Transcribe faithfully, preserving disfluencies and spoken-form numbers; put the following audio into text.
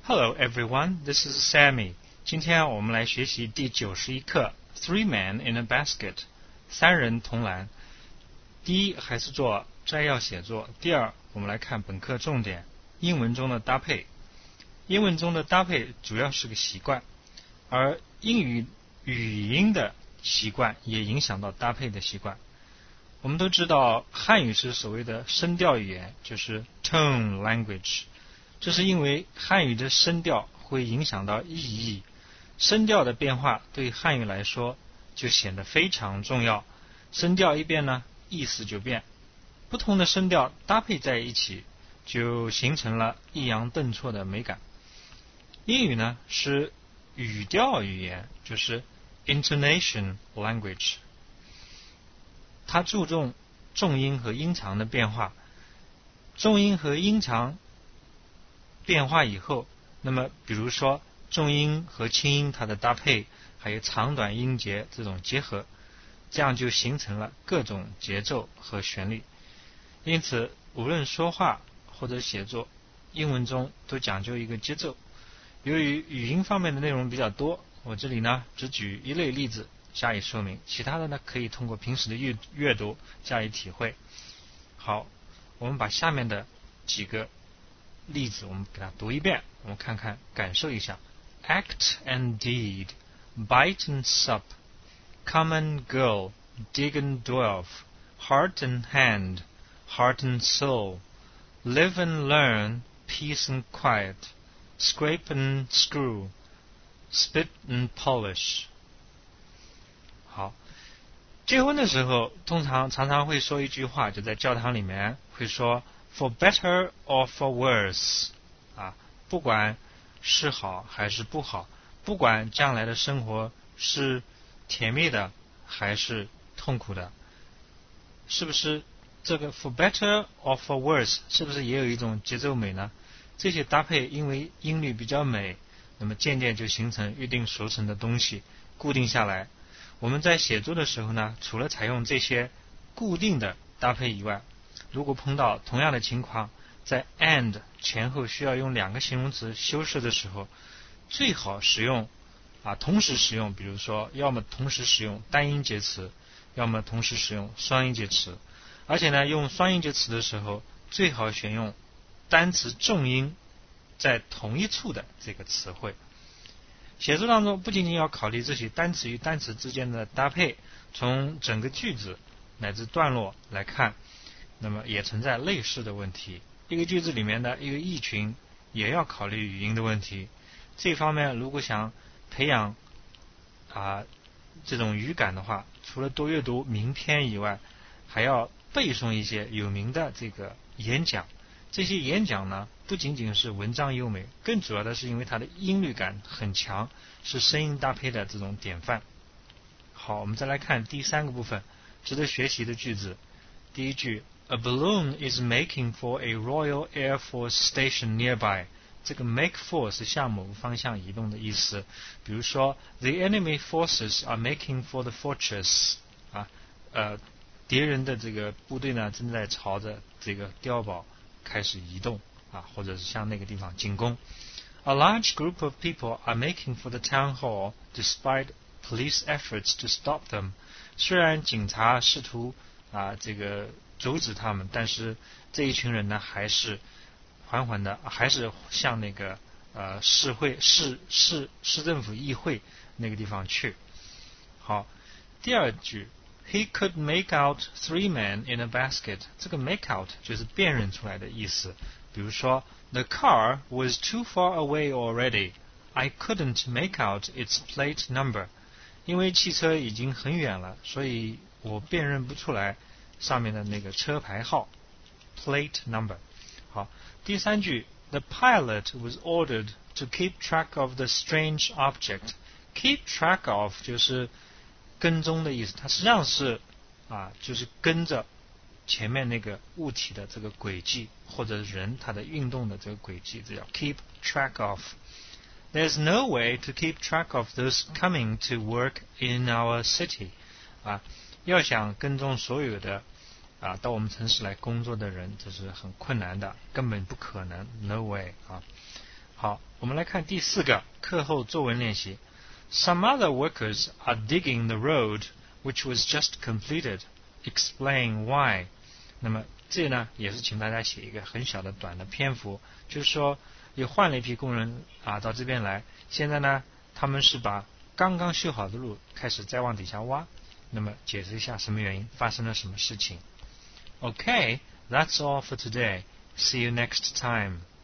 Hello everyone, this is Sammy. 今天我们来学习第九十一课 Three Men in a Basket 三人同篮。第一还是做摘要写作，第二我们来看本课重点英文中的搭配。英文中的搭配主要是个习惯，而英语语音的习惯也影响到搭配的习惯。我们都知道汉语是所谓的声调语言，就是 tone language， 这是因为汉语的声调会影响到意义，声调的变化对汉语来说就显得非常重要，声调一变呢，意思就变，不同的声调搭配在一起就形成了抑扬顿挫的美感。英语呢是语调语言，就是 intonation language， 它注重重音和音长的变化，重音和音长变化以后，那么比如说重音和轻音它的搭配，还有长短音节这种结合，这样就形成了各种节奏和旋律。因此无论说话或者写作，英文中都讲究一个节奏。由于语音方面的内容比较多，我这里呢只举一类例子加以说明，其他的呢可以通过平时的阅阅读加以体会。好，我们把下面的几个例子我们给它读一遍，我们看看感受一下。 Act and deed, bite and sup, come and go, dig and delve, heart and hand, heart and soul, live and learn, peace and quiet, scrape and screw, spit and polish。 好，结婚的时候通常常常会说一句话，就在教堂里面会说 for better or for worse， 啊，不管是好还是不好，不管将来的生活是甜蜜的还是痛苦的，是不是这个 for better or for worse 是不是也有一种节奏美呢？这些搭配因为音律比较美，那么渐渐就形成约定俗成的东西，固定下来。我们在写作的时候呢，除了采用这些固定的搭配以外，如果碰到同样的情况，在 and 前后需要用两个形容词修饰的时候，最好使用啊同时使用，比如说要么同时使用单音节词，要么同时使用双音节词。而且呢，用双音节词的时候，最好选用单词重音在同一处的这个词汇。写作当中不仅仅要考虑这些单词与单词之间的搭配，从整个句子乃至段落来看，那么也存在类似的问题。一个句子里面的一个意群也要考虑语音的问题。这方面如果想培养啊这种语感的话，除了多阅读名篇以外，还要背诵一些有名的这个演讲。这些演讲呢，不仅仅是文章优美，更主要的是因为它的音律感很强，是声音搭配的这种典范。好，我们再来看第三个部分，值得学习的句子。第一句 A balloon is making for a Royal Air Force station nearby。 这个 make for 是向某个方向移动的意思。比如说 The enemy forces are making for the fortress， 啊，呃，敌人的这个部队呢正在朝着这个碉堡开始移动，啊，或者是向那个地方进攻。A large group of people are making for the town hall despite police efforts to stop them。 虽然警察试图啊这个阻止他们，但是这一群人呢还是缓缓的，还是向那个呃市会市市市政府议会那个地方去。好，第二句He could make out three men in a basket。 这个 make out 就是辨认出来的意思。比如说 The car was too far away already. I couldn't make out its plate number。 因为汽车已经很远了，所以我辨认不出来上面的那个车牌号 plate number。 好，第三句 The pilot was ordered to keep track of the strange object。 Keep track of 就是跟踪的意思，它实际上是啊，就是跟着前面那个物体的这个轨迹，或者人它的运动的这个轨迹，这叫 keep track of。 There's no way to keep track of those coming to work in our city。 啊，要想跟踪所有的啊到我们城市来工作的人，这是很困难的，根本不可能 no way 啊。 好，我们来看第四个课后作文练习。Some other workers are digging the road which was just completed. Explain why. 那么这呢也是请大家写一个很小的短的篇幅，就是说又换了一批工人啊到这边来，现在呢他们是把刚刚修好的路开始再往底下挖，那么解释一下什么原因，发生了什么事情。Okay, that's all for today. See you next time.